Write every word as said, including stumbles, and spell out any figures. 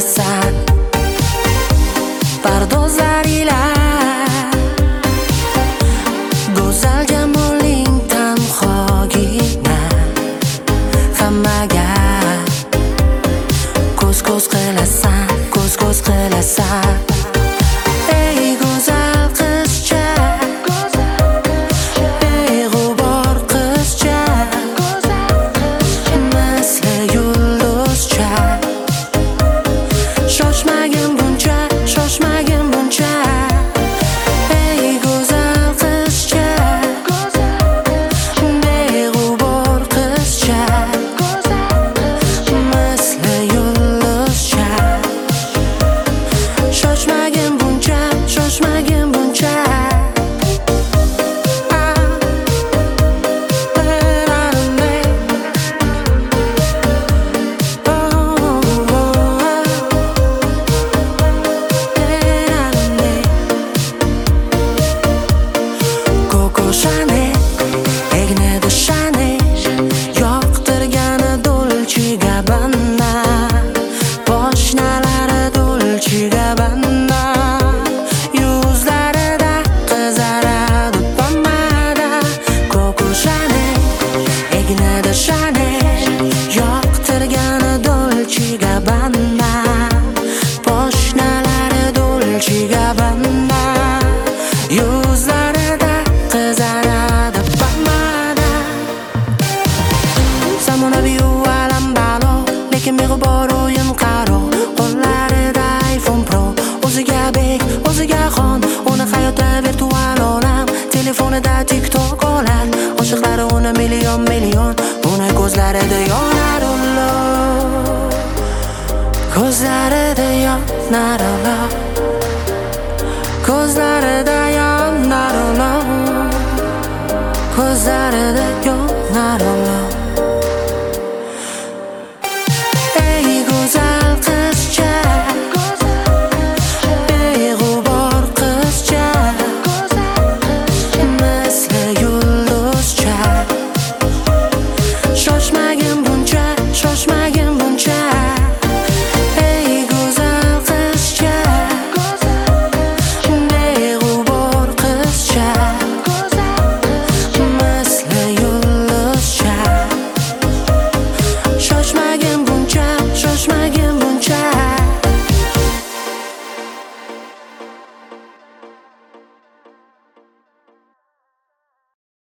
qilasan pardozlar ila go'zal jamoling tanhogina hammaga ko'z ko'z qilasan ko'z ko'z qilasan ey go'zal qizcha beg'ubor qizcha misli yulduzcha shoshmagin buncha shoshmagin buncha ey go'zal qizcha beg'ubor qizcha misli yulduzcha shoshmagin buncha shoshmagin buncha Chanel, Egna de Chanel, yoqtirgani Dolce Gabbana, poshnalari Dolce Gabbana, yuzlarida qizaradi pomada. Coco Chanel, Egna de Chanel, yoqtirgani Dolce Gabbana, poshnalari Dolce Gabbana, yuzlarida qizaradi pomada. Zamonaviy alam balo, lekin beg'ubor o'yin qaro. Qo'llarida iPhone Pro, o'ziga bek, o'ziga xon. Uni hayotda virtual olam, telefonida TikTok olam. Oshiqlari uni million million, uni ko'zlarida yonar ulov, ko'zlarida yonar ulov.